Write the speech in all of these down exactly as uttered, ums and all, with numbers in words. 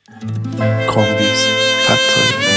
کامبیز فتایی.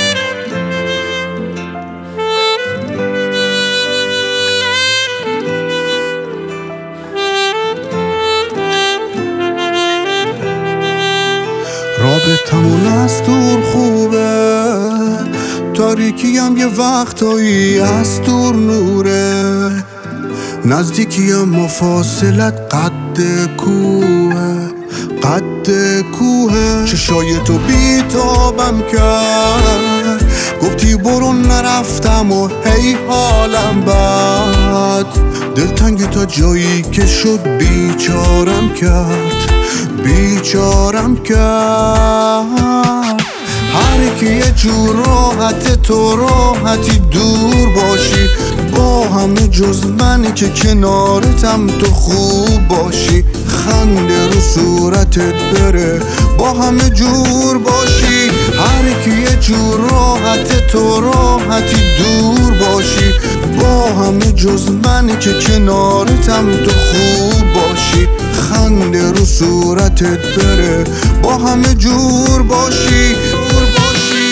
رابطمون از دور خوبه، تاریکیم یه وقتایی از دور نوره، نزدیکی اما فاصلت قد کوه قد کوه. چشای تو بیتابم کرد، گفتی برو نرفتم و هی حالم بد، دلتنگ تا جایی که شد بیچارم کرد بیچارم کرد. هر کی یه جور راحت تو راحتی دور باشی، با همه جز منی که کنارتم تو خوب باشی، خنده رو صورتت بره با همه جور باشی. هر کی یه جور راحت تو راحتی دور باشی، با همه جز منی که کنارتم تو خوب باشی، خنده رو صورتت بره با همه جور باشی جور باشی.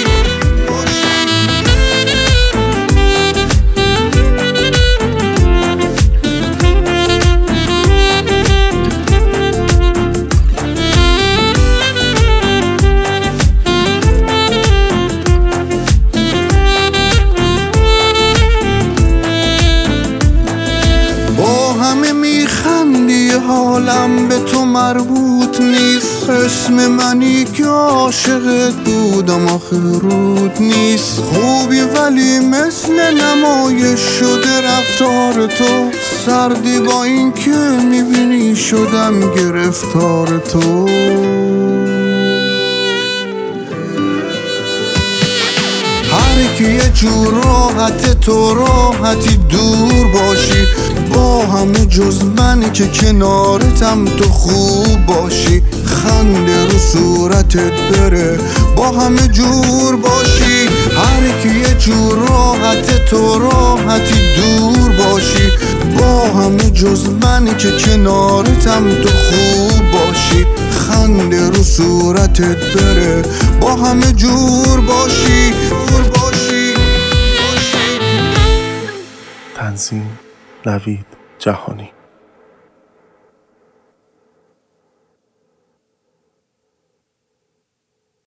همه میخندی حالم به تو مربوط نیست، اسم منی که عاشقت بودم آخه رود نیست. خوبی ولی مثل نمایش شده رفتار تو، سردی با این که میبینی شدم گرفتار تو. هر کی یه جور راحت تو راحتی دور باشی، با همه جز منی که کنارتم تو خوب باشی، خنده رو صورتت بره با همه جور باشی. هر کی یه جور راحت تو راحتی دور باشی، با همه جز منی که کنارتم تو خوب باشی، خنده رو صورتت بره با همه جور باشی جور باشی. تنظیم نوید جهانی.